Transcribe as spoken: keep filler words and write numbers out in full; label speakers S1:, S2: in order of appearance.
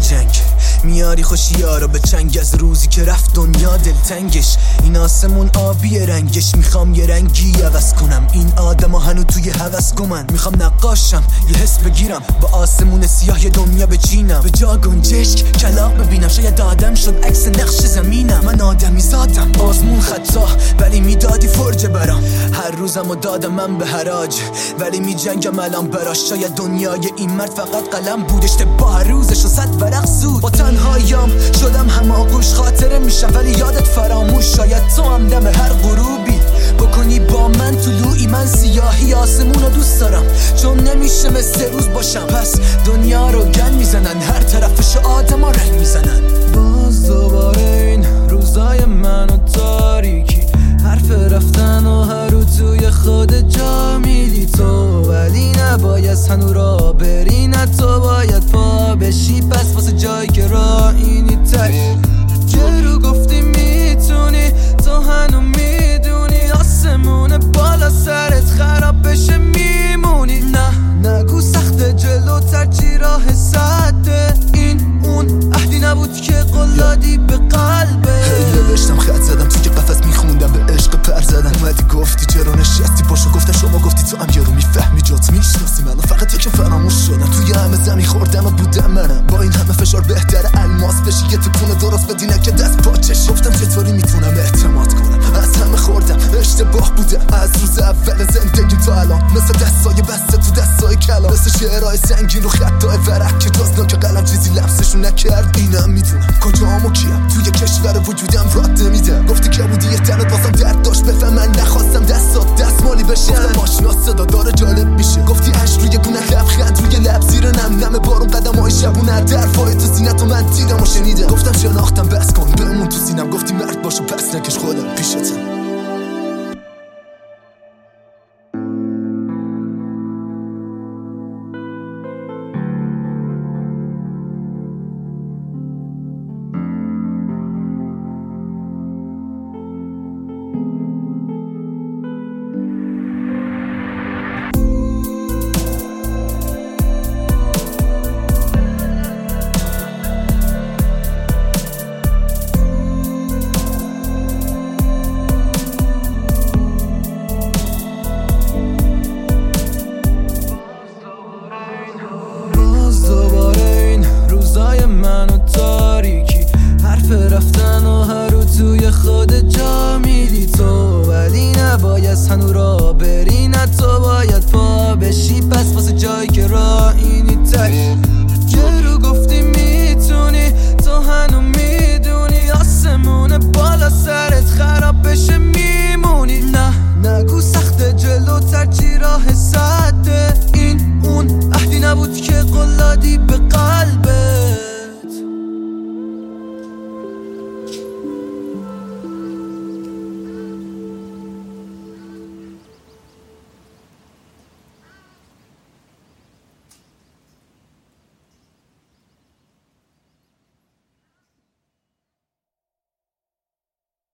S1: جنگ میاری خوشیارا به چنگ، از روزی که رفت دنیا دلتنگش. این آسمون آبی رنگش، میخوام یه رنگی عوض کنم. این آدما هنو توی هوس گمن، میخوام نقاشم یه حس بگیرم، با آسمون سیاه یه دنیا بچینم. به جا گنجشک کلاق ببینم، شاید آدم شد عکس نقش زمینم. من آدمی زادم آسمون خطا، ولی میدادی فرجه برام. هر روزمو دادم من به حراج، ولی می جنگم الان براش. شاید دنیای این مرد فقط قلم بود، اشتباه روزش و صد ورق زود. با تنهاییام شدم هماغوش، خاطره میشم ولی یادت فراموش. شاید تو هم دم هر غروبی بکنی با من طلوعی. من سیاهی آسمونو دوست دارم، چون نمیشه مثل روز باشم. پس دنیا رو گن میزنن، هر طرفش آدما رنگ میزنن. باز دوباره این روزای من و تاریکی، حرف رفتن و هر رو توی خود جا میدی تو. ولی نباید هنو را بری، نه تو باید پا بشی. پس واسه جایی که راه اینی تش که رو گفتی میتونی، تو هنو میدونی آسمون بالا سرت خراب بشه میمونی. نه نگو سخت جلوتر چی راه سده، این اون عهدی نبود که قلادی به قلبه. هی نوشتم خط زدم توی قفس میخوندم، به عشق پر زدم. اومدی گفتی چرا نشستی پاشو، گفتم شما گفتی تو هم یارو میفهمی جات میشناسی منو. فقط یکم فراموش شدم توی همه زمین خوردم و بودم منم. با این همه فشار بهتره الماس بشی، یه تکونه درست بدینه که دست پاچش. گفتم چطوری میتونم اعتماد کنم، از همه خوردم اشتباه بودم. از روز اول زندگی تا الان مثل دستای بسته تو دستای کلام، مثل شعرهای سنگین رو خطای ورق که جزنا که قلم چیزی لمسشون نکرد. اینم میدونم کجام و کیم، توی کشور وجودم راد نمیدم. گفتی که بودی یه تنت واسم درد داشت بفهم، من نخواستم دستات دستمالی بشه. گفتم آشنا صدا داره جالب میشه، گفتی عشق روی گونه لبخند روی لب زیر نم نم بارون قدم های شبونه در فای تو سینت و من دیدم و شنیدم. گفتم شناختم بس کن بمون تو سینم، گفتی مرد باشو پس نکش خودم پیشتم. من و تاریکی، حرف رفتن و هر رو توی خود جا میدی تو. ولی نباید هنو را